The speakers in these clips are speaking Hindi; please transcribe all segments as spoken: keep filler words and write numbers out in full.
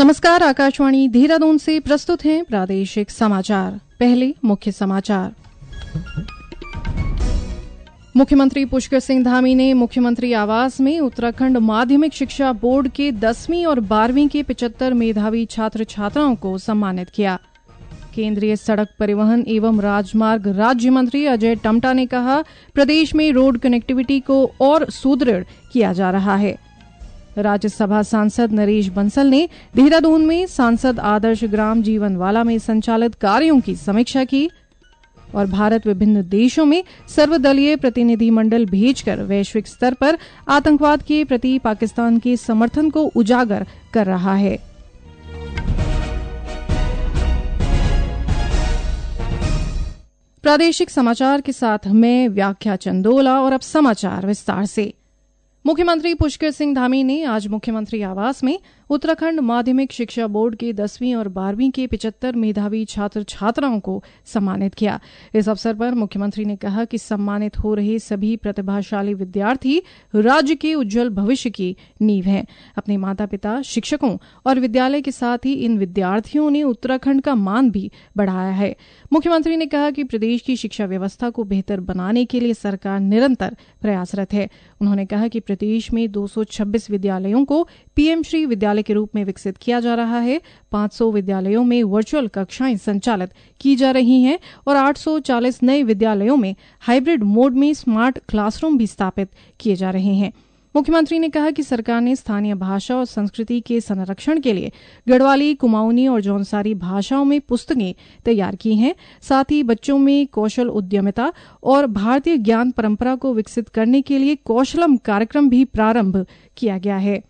नमस्कार, आकाशवाणी देहरादून से प्रस्तुत हैं प्रादेशिक समाचार। पहले मुख्य समाचार। मुख्यमंत्री पुष्कर सिंह धामी ने मुख्यमंत्री आवास में उत्तराखंड माध्यमिक शिक्षा बोर्ड के दसवीं और बारहवीं के पचहत्तर मेधावी छात्र छात्राओं को सम्मानित किया। केंद्रीय सड़क परिवहन एवं राजमार्ग राज्य मंत्री अजय टम्टा ने कहा, प्रदेश में रोड कनेक्टिविटी को और सुदृढ़ किया जा रहा है। राज्यसभा सांसद नरेश बंसल ने देहरादून में सांसद आदर्श ग्राम जीवनवाला में संचालित कार्यों की समीक्षा की। और भारत विभिन्न देशों में सर्वदलीय प्रतिनिधिमंडल भेजकर वैश्विक स्तर पर आतंकवाद के प्रति पाकिस्तान के समर्थन को उजागर कर रहा है। प्रादेशिक समाचार के साथ मैं व्याख्या चंदोला और अब समाचार विस्तार से। मुख्यमंत्री पुष्कर सिंह धामी ने आज मुख्यमंत्री आवास में उत्तराखंड माध्यमिक शिक्षा बोर्ड के दसवीं और बारहवीं के पचहत्तर मेधावी छात्र छात्राओं को सम्मानित किया। इस अवसर पर मुख्यमंत्री ने कहा कि सम्मानित हो रहे सभी प्रतिभाशाली विद्यार्थी राज्य के उज्जवल भविष्य की नींव हैं। अपने माता पिता, शिक्षकों और विद्यालय के साथ ही इन विद्यार्थियों ने उत्तराखंड का मान भी बढ़ाया है। मुख्यमंत्री ने कहा कि प्रदेश की शिक्षा व्यवस्था को बेहतर बनाने के लिए सरकार निरंतर प्रयासरत है। उन्होंने कहा कि प्रदेश में दो सौ छब्बीस विद्यालयों को पीएम श्री विद्यालय के रूप में विकसित किया जा रहा है। पांच सौ विद्यालयों में वर्चुअल कक्षाएं संचालित की जा रही हैं और आठ सौ चालीस नए विद्यालयों में हाइब्रिड मोड में स्मार्ट क्लासरूम भी स्थापित किए जा रहे हैं। मुख्यमंत्री ने कहा कि सरकार ने स्थानीय भाषा और संस्कृति के संरक्षण के लिए गढ़वाली, कुमाऊनी और जौनसारी भाषाओं में पुस्तकें तैयार की हैं। साथ ही बच्चों में कौशल उद्यमिता और भारतीय ज्ञान परंपरा को विकसित करने के लिए कौशलम कार्यक्रम भी प्रारंभ किया गया है।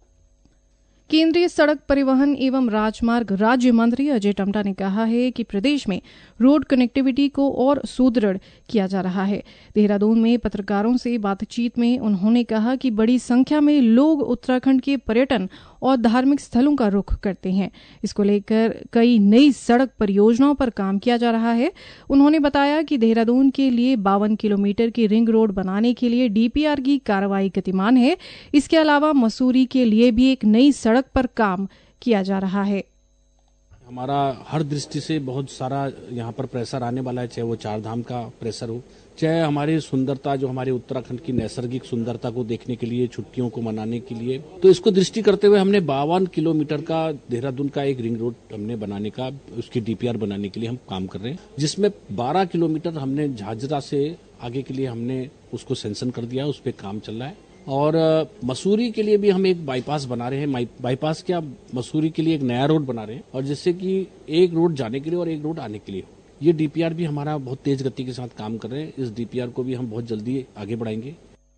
केंद्रीय सड़क परिवहन एवं राजमार्ग राज्य मंत्री अजय टम्टा ने कहा है कि प्रदेश में रोड कनेक्टिविटी को और सुदृढ़ किया जा रहा है। देहरादून में पत्रकारों से बातचीत में उन्होंने कहा कि बड़ी संख्या में लोग उत्तराखंड के पर्यटन और धार्मिक स्थलों का रुख करते हैं। इसको लेकर कई नई सड़क परियोजनाओं पर काम किया जा रहा है। उन्होंने बताया कि देहरादून के लिए बावन किलोमीटर की रिंग रोड बनाने के लिए डीपीआर की कार्रवाई गतिमान है। इसके अलावा मसूरी के लिए भी एक नई सड़क पर काम किया जा रहा है। हमारा हर दृष्टि से बहुत सारा यहाँ पर प्रेशर आने वाला है, चाहे वो चार धाम का प्रेशर हो, चाहे हमारी सुंदरता, जो हमारे उत्तराखंड की नैसर्गिक सुंदरता को देखने के लिए, छुट्टियों को मनाने के लिए। तो इसको दृष्टि करते हुए हमने बावन किलोमीटर का देहरादून का एक रिंग रोड हमने बनाने का, उसकी डीपीआर बनाने के लिए हम काम कर रहे हैं, जिसमें बारह किलोमीटर हमने झाझरा से आगे के लिए हमने उसको सैंक्शन कर दिया, उस पर काम चल रहा है। और मसूरी के लिए भी हम एक बाईपास बना रहे हैं। बाईपास क्या, मसूरी के लिए एक नया रोड बना रहे हैं, और जिससे कि एक रोड जाने के लिए और एक रोड आने के लिए हो। ये डीपीआर भी हमारा बहुत तेज गति के साथ काम कर रहे हैं। इस डीपीआर को भी हम बहुत जल्दी आगे बढ़ाएंगे।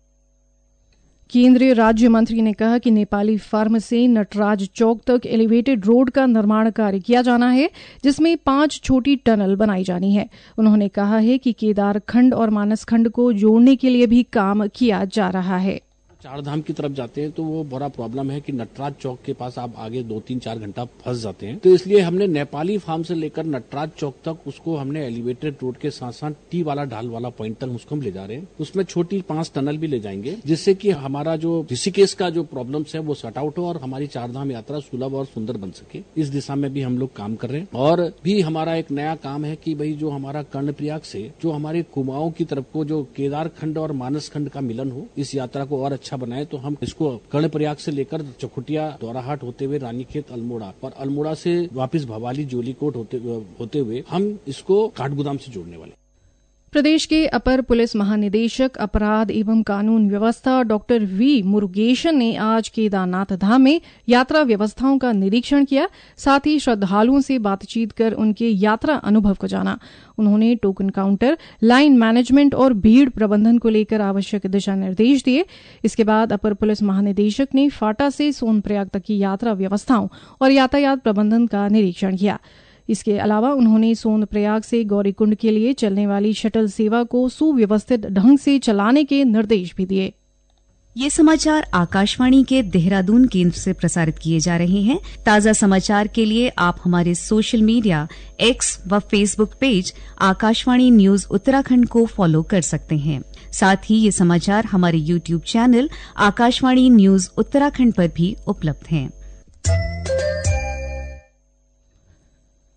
केंद्रीय राज्य मंत्री ने कहा कि नेपाली फार्म से नटराज चौक तक एलिवेटेड रोड का निर्माण कार्य किया जाना है, जिसमें पांच छोटी टनल बनाई जानी है। उन्होंने कहा है कि केदार खंड और मानस खंड को जोड़ने के लिए भी काम किया जा रहा है। चार धाम की तरफ जाते हैं तो वो बड़ा प्रॉब्लम है कि नटराज चौक के पास आप आगे दो तीन चार घंटा फंस जाते हैं। तो इसलिए हमने नेपाली फार्म से लेकर नटराज चौक तक उसको हमने एलिवेटेड रोड के साथ साथ टी वाला ढाल वाला पॉइंट तक उसको हम ले जा रहे हैं। उसमें छोटी पांच टनल भी ले जाएंगे, जिससे कि हमारा जो ऋषिकेश का जो प्रॉब्लम्स है वो सॉर्ट आउट हो और हमारी चार धाम यात्रा सुलभ और सुंदर बन सके। इस दिशा में भी हम लोग काम कर रहे हैं। और भी हमारा एक नया काम है कि भाई जो हमारा कर्णप्रयाग से जो हमारे कुमाऊं की तरफ को जो केदार खंड और मानस खंड का मिलन हो, इस यात्रा को और अच्छा बनाए। तो हम इसको कर्णप्रयाग से लेकर चकुटिया, दोराहाट होते हुए रानीखेत, अल्मोड़ा, और अल्मोड़ा से वापस भवाली, जोलीकोट होते होते हुए हम इसको काठगोदाम से जोड़ने वाले। प्रदेश के अपर पुलिस महानिदेशक अपराध एवं कानून व्यवस्था डॉक्टर वी मुरुगेशन ने आज केदारनाथ धाम में यात्रा व्यवस्थाओं का निरीक्षण किया। साथ ही श्रद्धालुओं से बातचीत कर उनके यात्रा अनुभव को जाना। उन्होंने टोकन काउंटर, लाइन मैनेजमेंट और भीड़ प्रबंधन को लेकर आवश्यक दिशा निर्देश दिए। इसके बाद अपर पुलिस महानिदेशक ने फाटा से सोनप्रयाग तक की यात्रा व्यवस्थाओं और यातायात प्रबंधन का निरीक्षण किया। इसके अलावा उन्होंने सोनप्रयाग से गौरीकुंड के लिए चलने वाली शटल सेवा को सुव्यवस्थित ढंग से चलाने के निर्देश भी दिए। ये समाचार आकाशवाणी के देहरादून केंद्र से प्रसारित किए जा रहे हैं। ताजा समाचार के लिए आप हमारे सोशल मीडिया एक्स व Facebook page Akashvani news Uttarakhand को फॉलो कर सकते हैं। साथ ही ये समाचार हमारे YouTube channel Akashvani news Uttarakhand पर भी उपलब्ध हैं।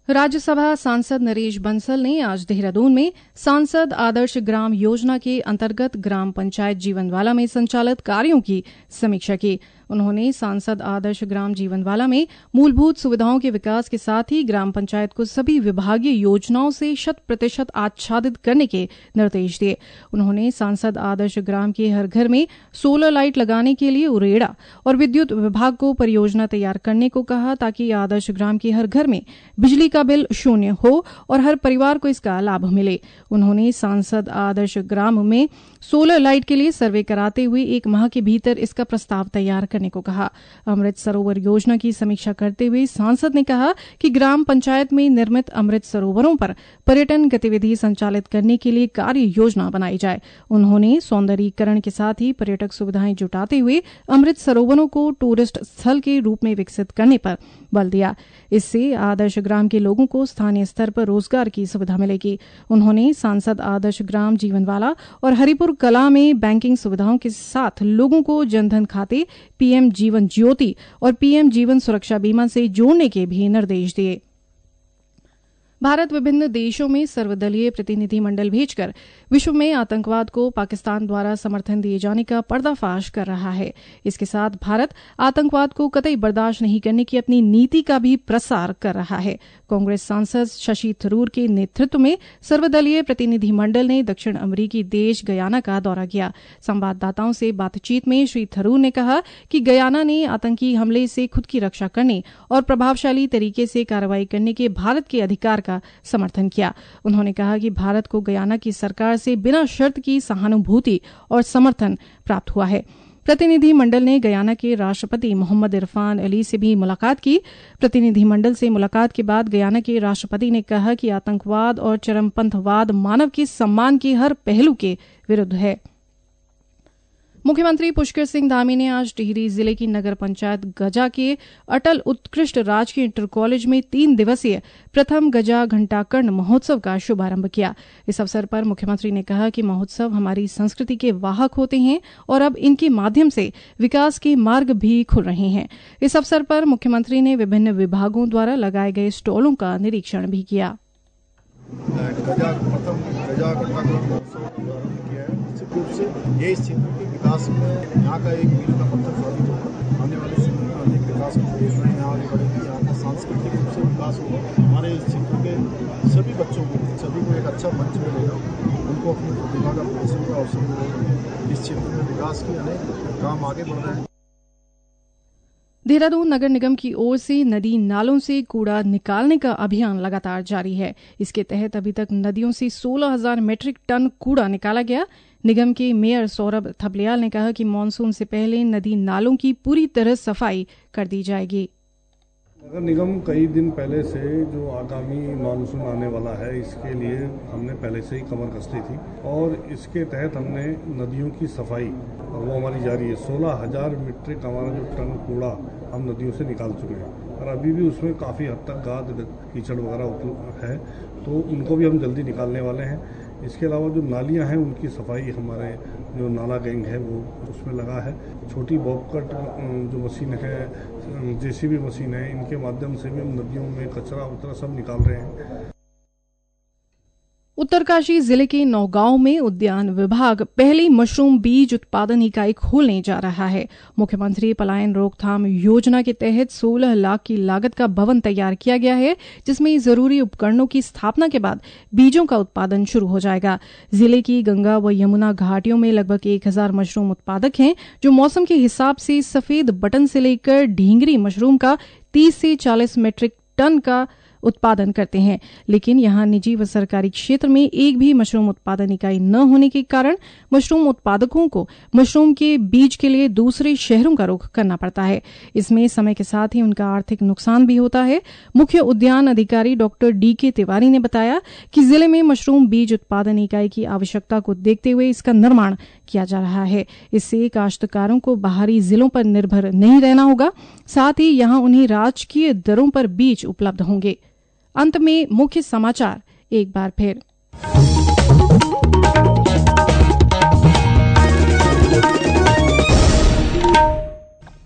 राज्यसभा सांसद नरेश बंसल ने आज देहरादून में सांसद आदर्श ग्राम योजना के अंतर्गत ग्राम पंचायत जीवनवाला में संचालित कार्यों की समीक्षा की। उन्होंने सांसद आदर्श ग्राम जीवनवाला में मूलभूत सुविधाओं के विकास के साथ ही ग्राम पंचायत को सभी विभागीय योजनाओं से शत प्रतिशत आच्छादित करने के निर्देश दिए। उन्होंने सांसद आदर्श ग्राम के हर घर में सोलर लाइट लगाने के लिए उरेडा और विद्युत विभाग को परियोजना तैयार करने को कहा, ताकि आदर्श ग्राम के हर घर में बिजली का बिल शून्य हो और हर परिवार को इसका लाभ मिले। उन्होंने सांसद आदर्श ग्राम में सोलर लाइट के लिए सर्वे कराते हुए एक माह के भीतर इसका प्रस्ताव तैयार करने को कहा। अमृत सरोवर योजना की समीक्षा करते हुए सांसद ने कहा कि ग्राम पंचायत में निर्मित अमृत सरोवरों पर पर्यटन गतिविधि संचालित करने के लिए कार्य योजना बनाई जाए। उन्होंने सौंदर्यीकरण के साथ ही पर्यटक सुविधाएं जुटाते हुए अमृत सरोवरों को टूरिस्ट स्थल के रूप में विकसित करने पर बल दिया। इससे आदर्श ग्राम के लोगों को स्थानीय स्तर पर रोजगार की सुविधा मिलेगी। उन्होंने सांसद आदर्श ग्राम जीवनवाला और हरिपुर कला में बैंकिंग सुविधाओं के साथ लोगों को जनधन खाते, पीएम जीवन ज्योति और पीएम जीवन सुरक्षा बीमा से जोड़ने के भी निर्देश दिए। भारत विभिन्न देशों में सर्वदलीय प्रतिनिधिमंडल भेजकर विश्व में आतंकवाद को पाकिस्तान द्वारा समर्थन दिए जाने का पर्दाफाश कर रहा है। इसके साथ भारत आतंकवाद को कतई बर्दाश्त नहीं करने की अपनी नीति का भी प्रसार कर रहा है। कांग्रेस सांसद शशि थरूर के नेतृत्व में सर्वदलीय प्रतिनिधिमंडल ने दक्षिण अमेरिकी देश गयाना का दौरा किया। संवाददाताओं से बातचीत में श्री थरूर ने कहा कि गयाना ने आतंकी हमले से खुद की रक्षा करने और प्रभावशाली तरीके से कार्रवाई करने के भारत के अधिकार का समर्थन किया। उन्होंने कहा कि भारत को गयाना की सरकार से बिना शर्त की सहानुभूति और समर्थन प्राप्त हुआ है। प्रतिनिधिमंडल ने गयाना के राष्ट्रपति मोहम्मद इरफान अली से भी मुलाकात की। प्रतिनिधिमंडल से मुलाकात के बाद गयाना के राष्ट्रपति ने कहा कि आतंकवाद और चरमपंथवाद मानव के सम्मान के हर पहलू के विरुद्ध है। मुख्यमंत्री पुष्कर सिंह धामी ने आज टिहरी जिले की नगर पंचायत गजा के अटल उत्कृष्ट राजकीय इंटर कॉलेज में तीन दिवसीय प्रथम गजा घंटाकर्ण महोत्सव का शुभारंभ किया। इस अवसर पर मुख्यमंत्री ने कहा कि महोत्सव हमारी संस्कृति के वाहक होते हैं और अब इनके माध्यम से विकास के मार्ग भी खुल रहे हैं। इस अवसर पर मुख्यमंत्री ने विभिन्न विभागों द्वारा लगाए गए स्टॉलों का निरीक्षण भी किया। गजा प्रथम गजा घंटाकर्ण महोत्सव किया है। निश्चित रूप से ये इस क्षेत्र के विकास में यहाँ का एक मील का पत्थर साबित होगा। आने वाले समय में अधिक विकास की योजनाएं यहाँ आगे बढ़ेगी। यहाँ का सांस्कृतिक रूप से विकास होगा। हमारे इस क्षेत्र के सभी बच्चों को सभी को एक अच्छा मंच मिलेगा। उनको अपनी प्रतिभा का प्रदर्शन का अवसर मिलेगा। इस क्षेत्र में विकास के अनेक काम आगे बढ़ रहे हैं। देहरादून नगर निगम की ओर से नदी नालों से कूड़ा निकालने का अभियान लगातार जारी है। इसके तहत अभी तक नदियों से सोलह हजार मीट्रिक टन कूड़ा निकाला गया। निगम के मेयर सौरभ थपलियाल ने कहा कि मानसून से पहले नदी नालों की पूरी तरह सफाई कर दी जाएगी। नगर निगम कई दिन पहले से जो आगामी मानसून आने वाला है, इसके लिए हमने पहले से ही कमर कसती थी और इसके तहत हमने नदियों की सफाई और वो हमारी जारी है। सोलह हजार मीट्रिक हमारा जो टन कूड़ा हम नदियों से निकाल चुके हैं और अभी भी उसमें काफ़ी हद तक गाद कीचड़ वगैरह है, तो उनको भी हम जल्दी निकालने वाले हैं। इसके अलावा जो नालियां हैं उनकी सफाई हमारे जो नाला गैंग है वो उसमें लगा है। छोटी बॉबकट जो मशीन है, जेसीबी मशीन है, इनके माध्यम से भी हम नदियों में कचरा उतरा सब निकाल रहे हैं। उत्तरकाशी जिले के नौगांव में उद्यान विभाग पहली मशरूम बीज उत्पादन इकाई खोलने जा रहा है। मुख्यमंत्री पलायन रोकथाम योजना के तहत सोलह लाख की लागत का भवन तैयार किया गया है, जिसमें जरूरी उपकरणों की स्थापना के बाद बीजों का उत्पादन शुरू हो जाएगा। जिले की गंगा व यमुना घाटियों में लगभग एक हजार मशरूम उत्पादक हैं, जो मौसम के हिसाब से सफेद बटन से लेकर ढींगरी मशरूम का तीस से चालीस मीट्रिक टन का उत्पादन करते हैं। लेकिन यहां निजी व सरकारी क्षेत्र में एक भी मशरूम उत्पादन इकाई न होने के कारण मशरूम उत्पादकों को मशरूम के बीज के लिए दूसरे शहरों का रुख करना पड़ता है। इसमें समय के साथ ही उनका आर्थिक नुकसान भी होता है। मुख्य उद्यान अधिकारी डॉक्टर डी के तिवारी ने बताया कि जिले में मशरूम बीज उत्पादन इकाई की आवश्यकता को देखते हुए इसका निर्माण किया जा रहा है। इससे काश्तकारों को बाहरी जिलों पर निर्भर नहीं रहना होगा, साथ ही यहां उन्हें राजकीय दरों पर बीज उपलब्ध होंगे। अंत में मुख्य समाचार एक बार फिर।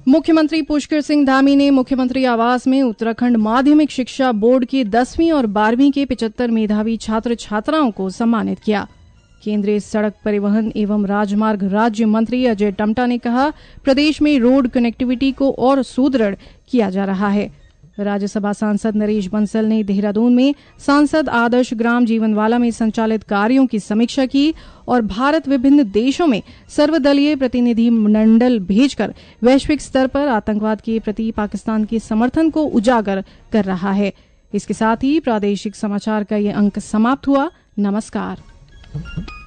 मुख्यमंत्री पुष्कर सिंह धामी ने मुख्यमंत्री आवास में उत्तराखंड माध्यमिक शिक्षा बोर्ड की दसवीं और बारहवीं के पिचहत्तर मेधावी छात्र छात्राओं को सम्मानित किया। केंद्रीय सड़क परिवहन एवं राजमार्ग राज्य मंत्री अजय टम्टा ने कहा, प्रदेश में रोड कनेक्टिविटी को और सुदृढ़ किया जा रहा है। राज्यसभा सांसद नरेश बंसल ने देहरादून में सांसद आदर्श ग्राम जीवनवाला में संचालित कार्यों की समीक्षा की और भारत विभिन्न देशों में सर्वदलीय प्रतिनिधि मंडल भेजकर वैश्विक स्तर पर आतंकवाद के प्रति पाकिस्तान के समर्थन को उजागर कर रहा है। इसके साथ ही प्रादेशिक समाचार का ये अंक समाप्त हुआ। नमस्कार।